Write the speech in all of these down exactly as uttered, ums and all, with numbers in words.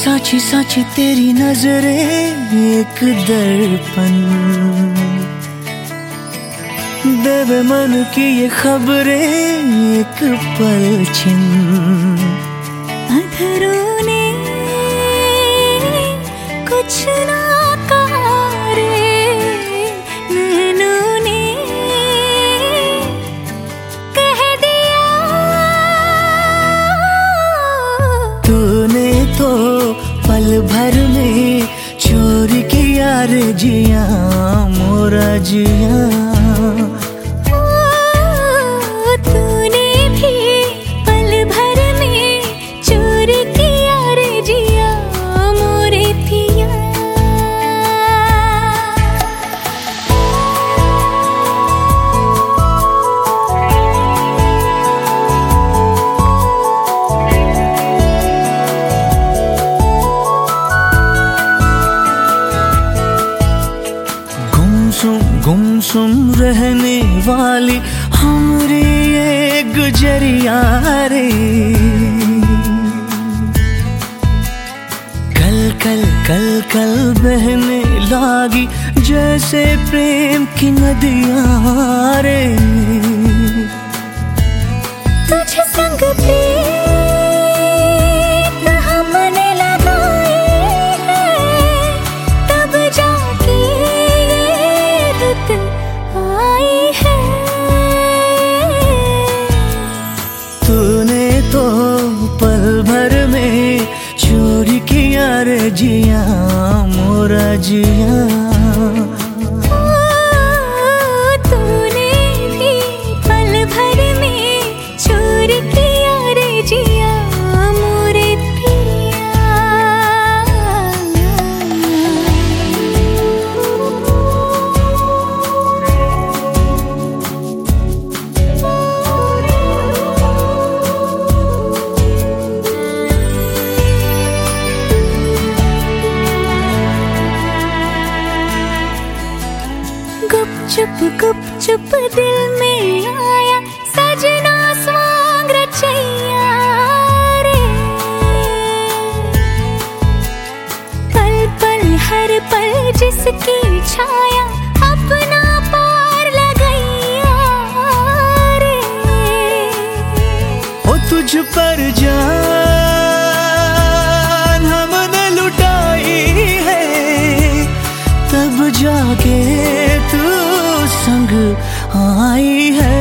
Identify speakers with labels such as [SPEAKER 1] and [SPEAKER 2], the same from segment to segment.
[SPEAKER 1] साची साची तेरी नजरें एक दर्पण, देवे मन की ये खबरें एक पलछिन।
[SPEAKER 2] अधरों ने कुछ ना कहा रे, नैनों ने कह दिया।
[SPEAKER 1] तूने तो पल भर में चोरी किया रे जिया मोरा जिया।
[SPEAKER 2] तूने भी पल भर में चोरी किया रे जिया मोरे पिया।
[SPEAKER 1] गुमसुम रहने वाली हमारी ये गुजरिया रे, कल कल कल कल बहने लागी जैसे प्रेम की नदियां रे।
[SPEAKER 2] तुझ संग पे
[SPEAKER 1] पल भर में चोरी किया रे जिया मोरा जिया।
[SPEAKER 2] तूने भी पल भर में चोरी किया रे जिया मोरे पिया। चुप गुप चुप दिल में आया सजना स्वांग रचैया रे। पल पल हर पल जिसकी छाया अपना पार लगैया रे।
[SPEAKER 1] ओ तुझ पर जान हमने लुटाई है, तब जाके तू संग आई है।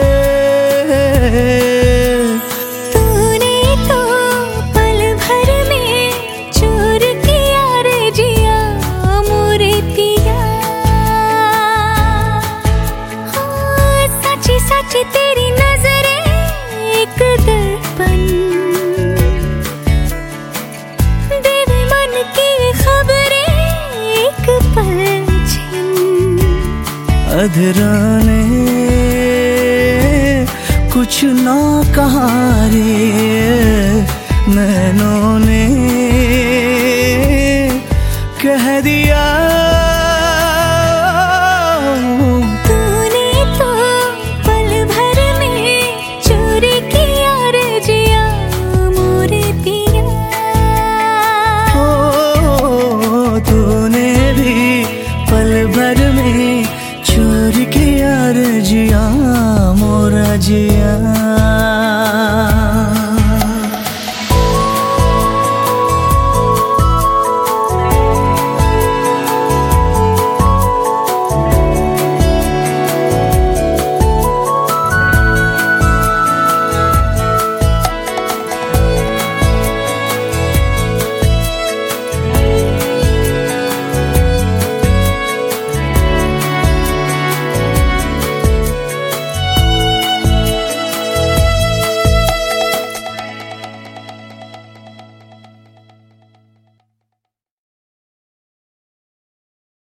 [SPEAKER 2] तूने तो पल भर में चोर किया रे जिया मोरे पिया। हाँ, साची साची तेरी नजरें एक दर्पण, देवे मन की खबरें एक पलछिन।
[SPEAKER 1] अधरों ने कुछ ना कहा रे, नैनों ने कह दिया।